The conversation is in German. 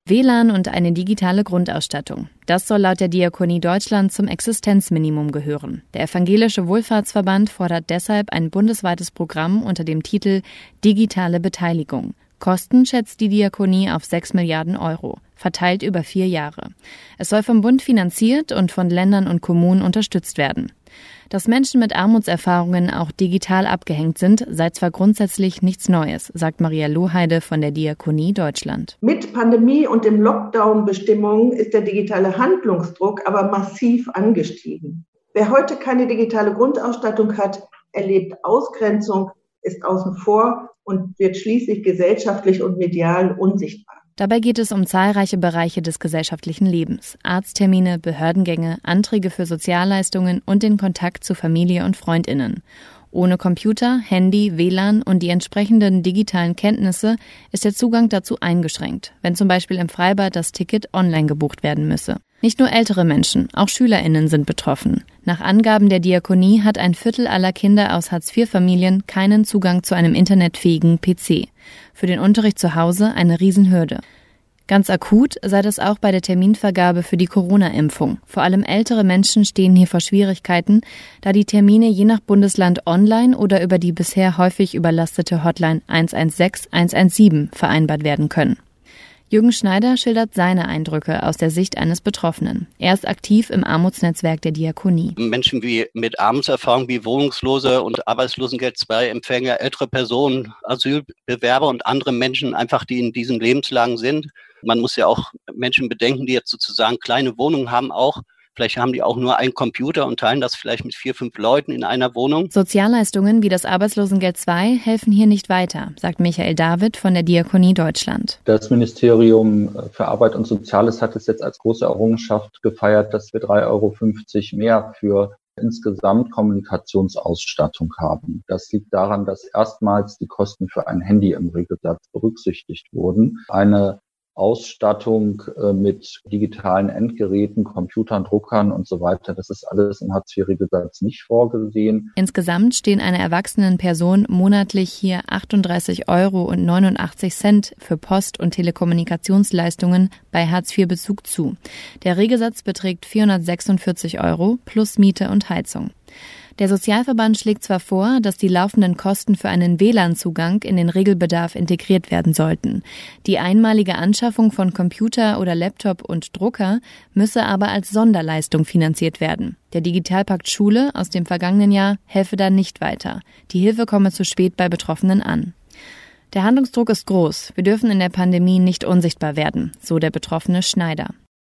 WLAN und eine digitale Grundausstattung. Das soll laut der Diakonie Deutschland zum Existenzminimum gehören. Der Evangelische Wohlfahrtsverband fordert deshalb ein bundesweites Programm unter dem Titel Digitale Beteiligung. Kosten schätzt die Diakonie auf 6 Milliarden Euro, verteilt über 4 Jahre. Es soll vom Bund finanziert und von Ländern und Kommunen unterstützt werden. Dass Menschen mit Armutserfahrungen auch digital abgehängt sind, sei zwar grundsätzlich nichts Neues, sagt Maria Lohheide von der Diakonie Deutschland. Mit Pandemie und den Lockdown-Bestimmungen ist der digitale Handlungsdruck aber massiv angestiegen. Wer heute keine digitale Grundausstattung hat, erlebt Ausgrenzung, ist außen vor und wird schließlich gesellschaftlich und medial unsichtbar. Dabei geht es um zahlreiche Bereiche des gesellschaftlichen Lebens. Arzttermine, Behördengänge, Anträge für Sozialleistungen und den Kontakt zu Familie und FreundInnen. Ohne Computer, Handy, WLAN und die entsprechenden digitalen Kenntnisse ist der Zugang dazu eingeschränkt, wenn zum Beispiel im Freibad das Ticket online gebucht werden müsse. Nicht nur ältere Menschen, auch SchülerInnen sind betroffen. Nach Angaben der Diakonie hat 1/4 aller Kinder aus Hartz-IV-Familien keinen Zugang zu einem internetfähigen PC. Für den Unterricht zu Hause eine Riesenhürde. Ganz akut sei das auch bei der Terminvergabe für die Corona-Impfung. Vor allem ältere Menschen stehen hier vor Schwierigkeiten, da die Termine je nach Bundesland online oder über die bisher häufig überlastete Hotline 116 117 vereinbart werden können. Jürgen Schneider schildert seine Eindrücke aus der Sicht eines Betroffenen. Er ist aktiv im Armutsnetzwerk der Diakonie. Menschen mit Armutserfahrung wie Wohnungslose und Arbeitslosengeld-II-Empfänger, ältere Personen, Asylbewerber und andere Menschen einfach, die in diesen Lebenslagen sind. Man muss ja auch Menschen bedenken, die jetzt sozusagen kleine Wohnungen haben auch. Vielleicht haben die auch nur einen Computer und teilen das vielleicht mit 4, 5 Leuten in einer Wohnung. Sozialleistungen wie das Arbeitslosengeld II helfen hier nicht weiter, sagt Michael David von der Diakonie Deutschland. Das Ministerium für Arbeit und Soziales hat es jetzt als große Errungenschaft gefeiert, dass wir 3,50 € mehr für insgesamt Kommunikationsausstattung haben. Das liegt daran, dass erstmals die Kosten für ein Handy im Regelsatz berücksichtigt wurden. Eine Ausstattung mit digitalen Endgeräten, Computern, Druckern und so weiter, das ist alles im Hartz-IV-Regelsatz nicht vorgesehen. Insgesamt stehen einer erwachsenen Person monatlich hier 38,89 € für Post- und Telekommunikationsleistungen bei Hartz-IV-Bezug zu. Der Regelsatz beträgt 446 € plus Miete und Heizung. Der Sozialverband schlägt zwar vor, dass die laufenden Kosten für einen WLAN-Zugang in den Regelbedarf integriert werden sollten. Die einmalige Anschaffung von Computer oder Laptop und Drucker müsse aber als Sonderleistung finanziert werden. Der Digitalpakt Schule aus dem vergangenen Jahr helfe da nicht weiter. Die Hilfe komme zu spät bei Betroffenen an. Der Handlungsdruck ist groß. Wir dürfen in der Pandemie nicht unsichtbar werden, so der betroffene Schneider.